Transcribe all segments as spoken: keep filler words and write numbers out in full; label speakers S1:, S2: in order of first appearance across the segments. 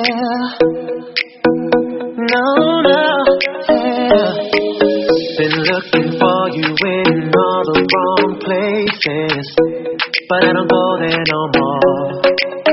S1: yeah. No, no, yeah. Been looking for you in all the wrong places, but I don't go there no more.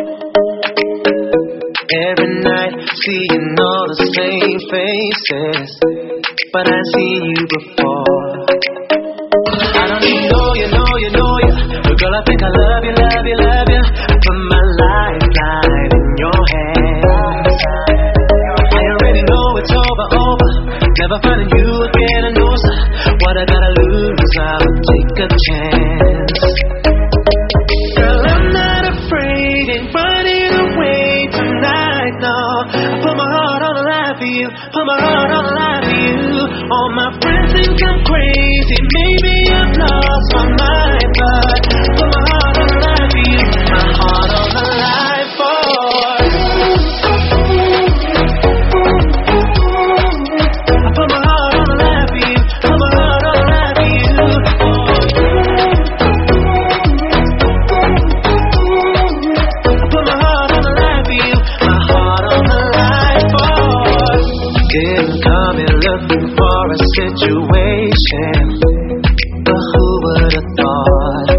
S1: Every night, seeing all the same faces, but I see you before. I don't even know you, know you, know you, but girl, I think I love you, love you, love you. I put my lifeline in your hands. I already know it's over, over. Never finding you again, I know, so what I gotta lose, I'll take a chance. Girl, I'm not afraid, ain't running away tonight, no. I put my heart on the line for you, put my heart on the line for you. All my friends think I'm crazy, maybe I've lost my mind, but put my heart on the line for you, my heart on the line for you. I put my heart on the line for you, put my heart on the line for you. I put my heart on the line for you, my heart on the line for you. Didn't come in looking for a situation, but who would have thought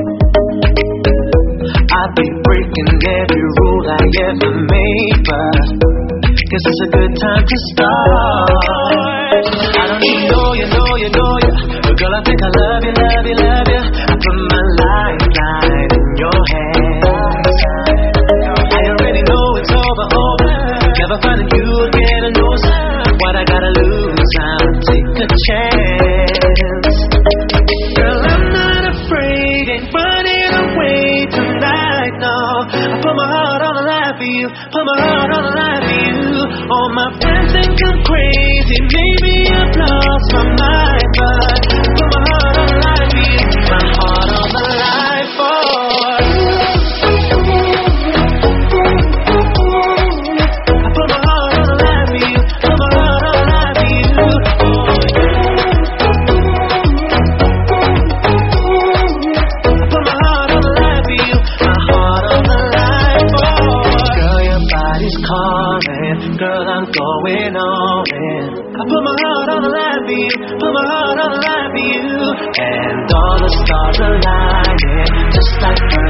S1: I'd be breaking every rule I ever made, but guess it's a good time to start. I don't even know you, know you, know you, but girl, I think I love you, love you, love you. I put my lifeline in your hands. I already know it's over, over. Never finding you again, I know, so what I gotta lose, I'll take a chance. Girl, I'm not afraid, ain't running away tonight, no. I put my heart on the line for you, put my heart on the line for you. All my friends think I'm crazy, maybe I've lost my mind, but put my heart on the line for you, my heart on the line for you. I put my heart on the line for you, put my heart on the line for you. I put my heart on the line for you, my heart on the line for you. Girl, your body's calling, girl, I'm going all in. I put my heart on the line for you, put my heart on the line for you. And all the stars aligning, just like